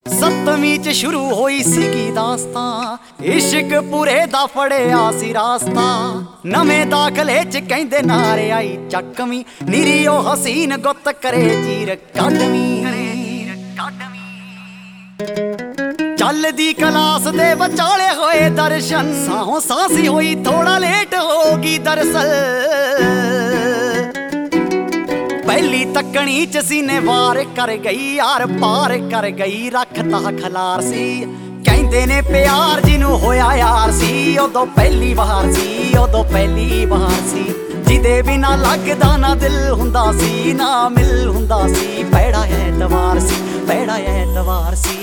ਸੱਤਵੀਂ ਚ ਸ਼ੁਰੂ ਹੋਈ ਸੀਗੀ ਦਾਸਤਾਂ, ਇਸ਼ਕ ਪੂਰੇ ਦਾ ਫੜਿਆ ਸੀ ਰਾਸਤਾ। ਨਵੇਂ ਦਾਖਲੇ ਚ ਕਹਿੰਦੇ ਨਾਰੇ ਆਈ ਚੱਕਵੀਂ, ਨੀਰੀ ਉਹ ਹਸੀਨ ਗੁੱਤ ਕਰੇ ਚੀਰ ਕੱਢਵੀਂ। ਚੱਲਦੀ ਕਲਾਸ ਦੇ ਵਿਚਾਲੇ ਹੋਏ ਦਰਸ਼ਨ, ਸਾਹੋਂ ਸਾਂਸੀ ਹੋਈ ਥੋੜਾ ਲੇਟ ਹੋ ਗਈ ਦਰਸਲ। ਪਹਿਲੀ ਤੱਕਣੀ ਚ ਸੀਨੇ ਵਾਰ ਕਰ ਗਈ, ਯਾਰ ਪਾਰ ਕਰ ਗਈ, ਰੱਖਤਾ ਖਲਾਰ ਸੀ। ਕਹਿੰਦੇ ਨੇ ਪਿਆਰ ਜਿਹਨੂੰ ਹੋਇਆ ਯਾਰ ਸੀ, ਉਦੋਂ ਪਹਿਲੀ ਵਾਰ ਸੀ, ਉਦੋਂ ਪਹਿਲੀ ਵਾਰ ਸੀ। ਜਿਹਦੇ ਬਿਨਾ ਲੱਗਦਾ ਨਾ ਦਿਲ ਹੁੰਦਾ ਸੀ, ਨਾ ਮਿਲ ਹੁੰਦਾ ਸੀ। ਪੈੜਾ ਐਤਵਾਰ ਸੀ, ਪੈੜਾ ਐਤਵਾਰ ਸੀ।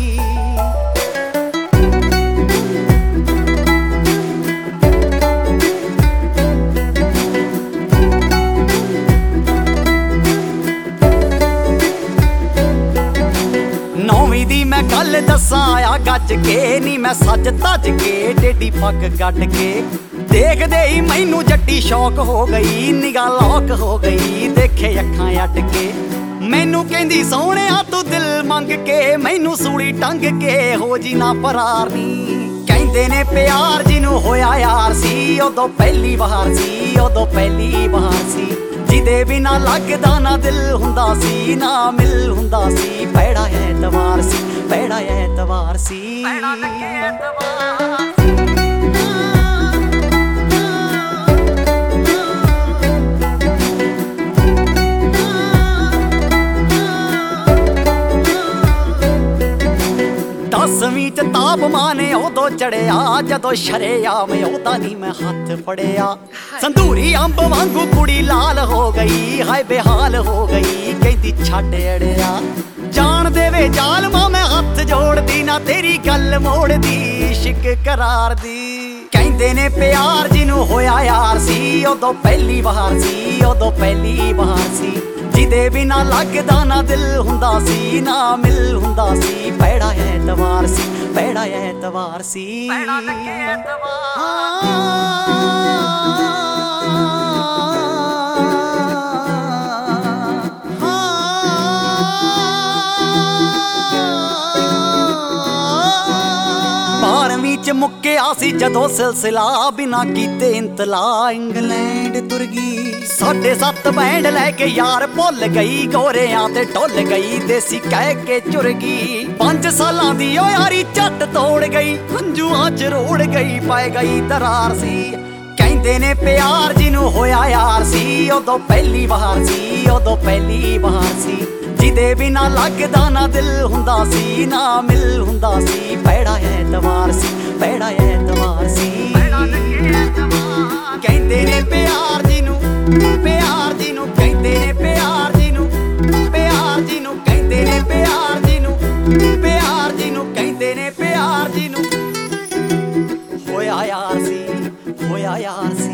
ਨੌਵੀਂ ਦੀ ਮੈਂ ਗੱਲ ਦੱਸਾਂ ਆ ਗੱਜ ਕੇ, ਨੀ ਮੈਂ ਸੱਜ ਤੱਜ ਕੇ ਟੇਢੀ ਪੱਗ ਕੱਢ ਕੇ। ਦੇਖਦੇ ਹੀ ਮੈਨੂੰ ਜੱਟੀ ਸ਼ੌਕ ਹੋ ਗਈ, ਨਿਗਾਹ ਲੋਕ ਹੋ ਗਈ, ਦੇਖੇ ਅੱਖਾਂ ਅੱਡ ਕੇ। ਮੈਨੂੰ ਕਹਿੰਦੀ ਸੋਹਣਿਆ ਤੂੰ ਦਿਲ ਮੰਗ ਕੇ, ਮੈਨੂੰ ਸੂਲੀ ਟੰਗ ਕੇ ਹੋ ਜੀ ਨਾ ਫਰਾਰ ਨੀ। ਕਹਿੰਦੇ ਨੇ ਪਿਆਰ ਜਿਹਨੂੰ ਹੋਇਆ ਯਾਰ ਸੀ, ਉਦੋਂ ਪਹਿਲੀ ਵਾਰ ਸੀ, ਉਦੋਂ ਪਹਿਲੀ ਵਾਰ ਸੀ। ਜਿਹਦੇ ਬਿਨਾ ਲੱਗਦਾ ਨਾ ਦਿਲ ਹੁੰਦਾ ਸੀ, ਨਾ ਮਿਲ ਹੁੰਦਾ ਸੀ। ਪੈੜਾ ਐਤਵਾਰ ਸੀ, ਪੈੜਾ ਐਤਵਾਰ ਸੀ। ਦਸਵੀਂ ਚ ਤਾਪਮਾਨ ਉਦੋਂ ਚੜਿਆ, ਜਦੋਂ ਸ਼ਰੇਆਮ ਉਹਦਾ ਨੀ ਮੈਂ ਹੱਥ ਫੜਿਆ। ਸੰਧੂਰੀ ਅੰਬ ਵਾਂਗੂ ਕੁੜੀ ਲਾਲ ਹੋ ਗਈ, ਹਾਏ ਬੇਹਾਲ ਹੋ ਗਈ, ਕਹਿੰਦੀ ਛੱਡ ਅੜਿਆ। ਜਾਣ ਦੇਵੇ ਜ਼ਾਲਮਾ ਮੈਂ ਹੱਥ ਜੋੜਦੀ, ਨਾ ਤੇਰੀ ਗੱਲ ਮੋੜਦੀ, ਇਸ਼ਕ ਕਰਾਰ ਦੀ। ਕਹਿੰਦੇ ਨੇ ਪਿਆਰ ਜਿਹਨੂੰ ਹੋਇਆ ਯਾਰ ਸੀ, ਉਦੋਂ ਪਹਿਲੀ ਵਾਰ ਸੀ, ਉਦੋਂ ਪਹਿਲੀ ਵਾਰ ਸੀ। ਜਿਹਦੇ ਬਿਨਾ ਲੱਗਦਾ ਨਾ ਦਿਲ ਹੁੰਦਾ ਸੀ, ਨਾ ਮਿਲ ਹੁੰਦਾ ਸੀ। ਪੈੜਾ ਐਤਵਾਰ ਸੀ, ਪੈੜਾ ਐਤਵਾਰ ਸੀ। ਬਾਰਵੀਂ ਚ ਮੁੱਕਿਆ ਸੀ ਜਦੋਂ ਸਿਲਸਿਲਾ, ਬਿਨਾ ਕੀਤੇ ਇੰਤਲਾ ਇੰਗਲੈਂਡ ਤੁਰ ਗਈ। 7.5 ਬੈਂਡ ਲੈ ਕੇ ਯਾਰ ਭੁੱਲ ਗਈ, ਗੋਰਿਆਂ ਤੇ ਢੁੱਲ ਗਈ, ਦੇਸੀ ਕਹਿ ਕੇ ਚੁਰ ਗਈ। 5 ਸਾਲਾਂ ਦੀ ਓ ਯਾਰੀ ਝੱਟ ਤੋੜ ਗਈ, ਹੰਝੂਆਂ ਚ ਰੋੜ ਗਈ, ਪੈ ਗਈ ਦਰਾਰ ਸੀ। ਕਹਿੰਦੇ ਨੇ ਪਿਆਰ ਜਿਹਨੂੰ ਹੋਇਆ ਯਾਰ ਸੀ, ਉਦੋਂ ਪਹਿਲੀ ਵਾਰ ਸੀ, ਉਦੋਂ ਪਹਿਲੀ ਵਾਰ ਸੀ। ਜਿਹਦੇ ਬਿਨਾ ਲੱਗਦਾ ਨਾ ਦਿਲ ਹੁੰਦਾ ਸੀ, ਨਾ ਮਿਲ ਹੁੰਦਾ ਸੀ। ਪੈੜਾ ਐਤਵਾਰ ਸੀ, ਪੈੜਾ ਐਤਵਾਰ ਸੀ। ਕਹਿੰਦੇ ਨੇ ਪਿਆਰ ਜਿਹਨੂੰ, ਪਿਆਰ ਜਿਹਨੂੰ ਕਹਿੰਦੇ ਨੇ, ਪਿਆਰ ਜਿਹਨੂੰ, ਪਿਆਰ ਜਿਹਨੂੰ ਕਹਿੰਦੇ ਨੇ, ਪਿਆਰ ਜਿਹਨੂੰ, ਪਿਆਰ ਜਿਹਨੂੰ ਕਹਿੰਦੇ ਨੇ, ਪਿਆਰ ਜਿਹਨੂੰ ਹੋਇਆ ਯਾਰ ਸੀ, ਹੋਇਆ ਯਾਰ ਸੀ।